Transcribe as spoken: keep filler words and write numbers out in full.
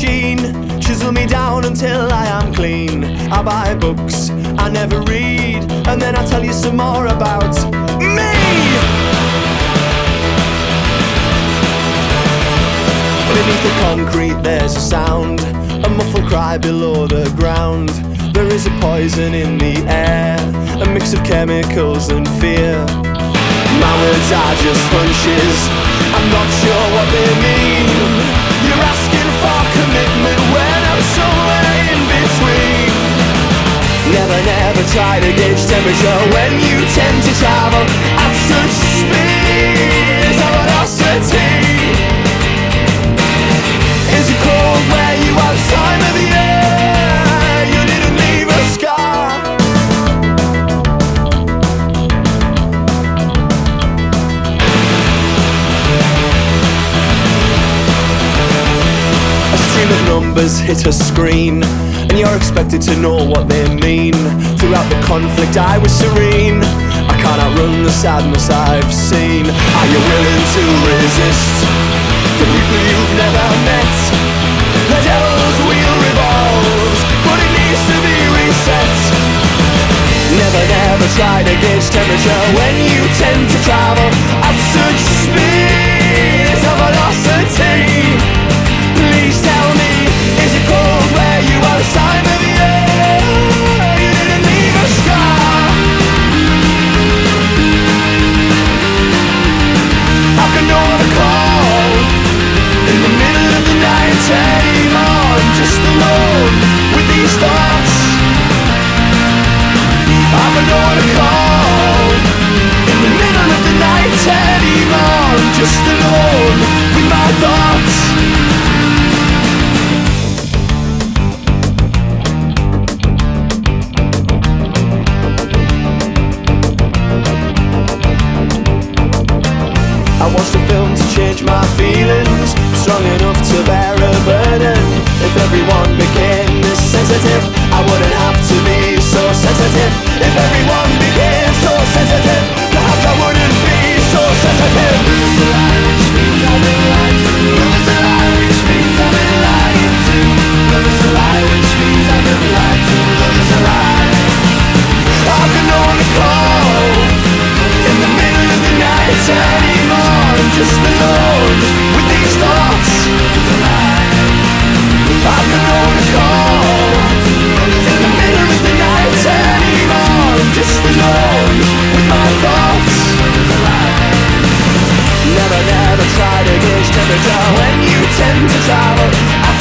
machine, chisel me down until I am clean. I buy books I never read, and then I tell you some more about me. Beneath the concrete there's a sound, a muffled cry below the ground. There is a poison in the air, a mix of chemicals and fear. My words are just hunches, I'm not sure what they mean. You're asking for commitment when I'm somewhere in between. Never, never try to gauge temperature when you tend to travel at such speeds of velocity. Is it cold where you are this time of the year? You didn't leave a scar. A stream of numbers hit a screen, and you're expected to know what they mean. Throughout the conflict I was serene. I can't outrun the sadness I've seen. Are you willing to resist the people you've never met? The devil's wheel revolves, but it needs to be reset. Never, never try to gauge temperature when you tend to travel at such speeds of velocity. Please tell me, is it cold where you are this time of the year? You didn't leave a scar. I can know the call in the middle of the night anymore. I'm just alone with these thoughts. I can know the call in the middle of the night anymore. I'm just alone with my thoughts. I watched a film to change my feelings, strong enough to bear a burden. If everyone became this sensitive, I wouldn't have to be so sensitive. If everyone became so sensitive, perhaps I wouldn't be so sensitive. Lose the lie, which means I've been lied to. Lose the lie, which means I've been lied to. Lose the lie, which means I've been lied to. Lose the lie. I can only call in the middle of the night anymore. I'm just alone with these thoughts. I can only call in the middle of the night anymore. I'm just alone with my thoughts. Never, never try to gauge temperature when you tend to travel